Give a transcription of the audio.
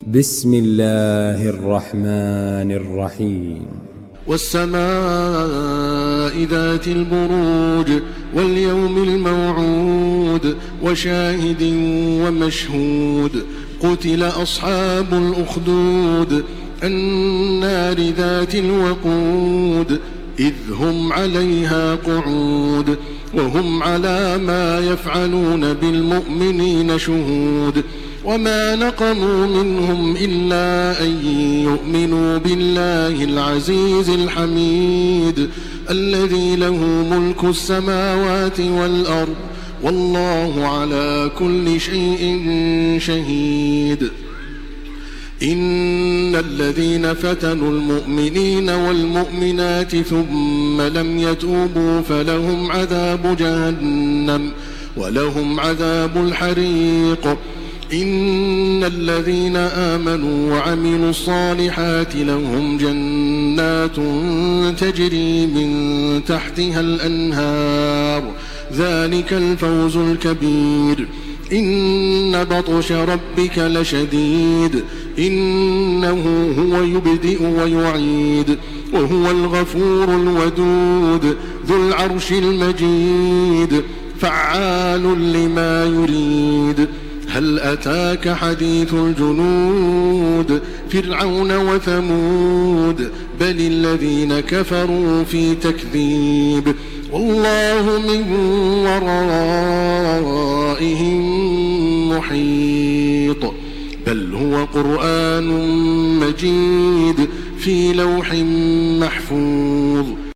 بسم الله الرحمن الرحيم. والسماء ذات البروج واليوم الموعود وشاهد ومشهود قتل أصحاب الأخدود النار ذات الوقود إذ هم عليها قعود وهم على ما يفعلون بالمؤمنين شهود وما نقموا منهم إلا أن يؤمنوا بالله العزيز الحميد الذي له ملك السماوات والأرض والله على كل شيء شهيد. إن الذين فتنوا المؤمنين والمؤمنات ثم لم يتوبوا فلهم عذاب جهنم ولهم عذاب الحريق. إن الذين آمنوا وعملوا الصالحات لهم جنات تجري من تحتها الأنهار ذلك الفوز الكبير. إن بطش ربك لشديد إنه هو يبدئ ويعيد وهو الغفور الودود ذو العرش المجيد فعال لما يريد. هل أتاك حديث الجنود فرعون وثمود بل الذين كفروا في تكذيب والله من ورائهم محيط. بل هو قرآن مجيد في لوح محفوظ